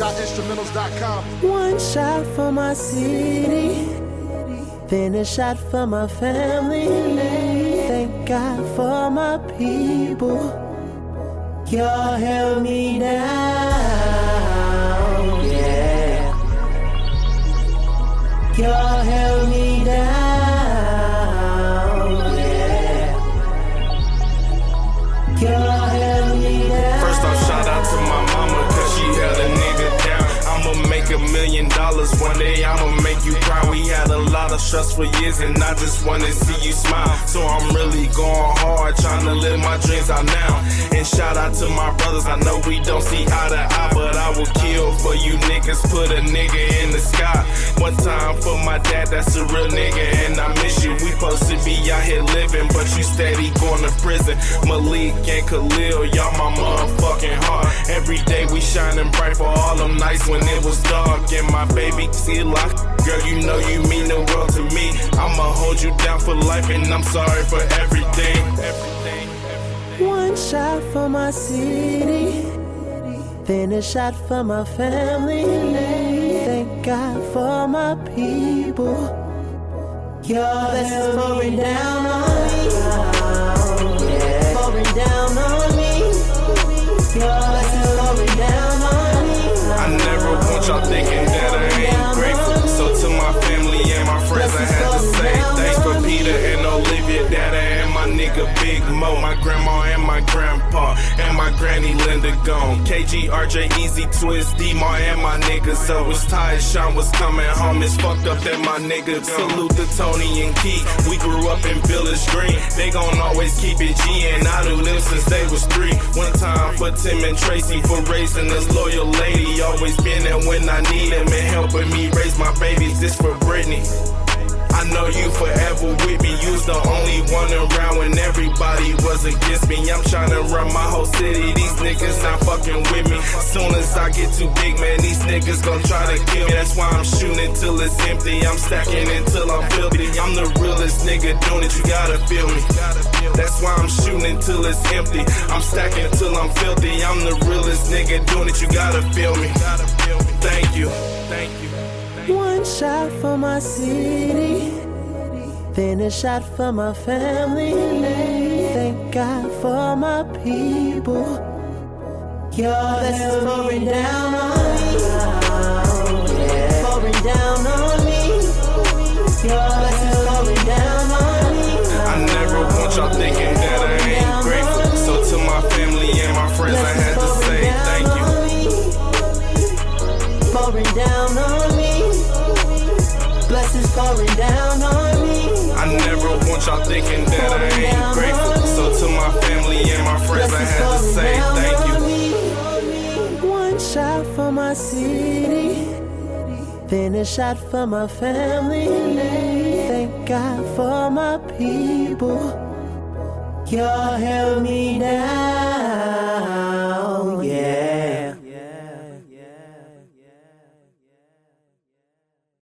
www.instrumentals.com. One shot for my city, then a shot for my family. Thank God for my people. Y'all held me down, yeah. Y'all held me down, yeah. Y'all held me down. First off, shout out to my mama, cause she held a nigga down. I'ma make $1 million one day, I'ma make you proud. We had a lot of stress for years and I just wanna see you smile. So I'm really going hard, trying to live my dreams out now. And shout out to my brothers, I know we don't see eye to eye, but I will kill for you niggas, put a nigga in the sky. One time for my dad, that's a real nigga, and I miss you. We supposed to be out here living, but you steady going to prison. Malik and Khalil, y'all my motherfucking heart. Every day we shining bright for all them nights when it was dark. And my baby still locked. Girl, you know you mean the world to me. I'ma hold you down for life, and I'm sorry for everything. One shot for my city, then a shot for my family. Thank God for my people. Your blessings pouring down on me, yeah. Pouring down on me. Your blessings pouring down on me. I never want y'all thinking that I ain't grateful. So to my family and my friends, I had to say thanks for Peter and Olivia, Dada and my nigga Big Mo, my grandma and my grandpa, and my granny Linda gone. KG, RJ, Easy, Twist, D-Mar and my niggas. So it's Ty and Sean was coming home. It's fucked up that my nigga gone. Salute to Tony and Key. We grew up in Village Green. They gon' always keep it G, and I knew them since they was 3. One time for Tim and Tracy for raising this loyal lady. Always been there when I need him and helping me raise my babies. This for Brittany. I know you forever with me. You's the only one around when everybody was against me. I'm tryna run my whole city. These niggas not fucking with me. Soon as I get too big, man, these niggas gon' try to kill me. That's why I'm shooting till it's empty. I'm stacking until I'm filthy. I'm the realest nigga doing it. You gotta feel me. That's why I'm shooting till it's empty. I'm stacking till I'm filthy. I'm the realest nigga doing it. You gotta feel me. Thank you. Thank you. One shot for my city, then a shot for my family. Thank God for my people. Your blessings pouring down on me, yeah. Pouring down on me. Your blessings pouring down on me. I never want y'all thinking that I ain't grateful. So to my family and my friends, I had to say thank you. Pouring down on me. Blessings pouring down on me. I never want y'all thinking that I ain't grateful. So to my family and my friends, I had to say thank you. One shot for my city, then a shot for my family. Thank God for my people. Y'all held me down.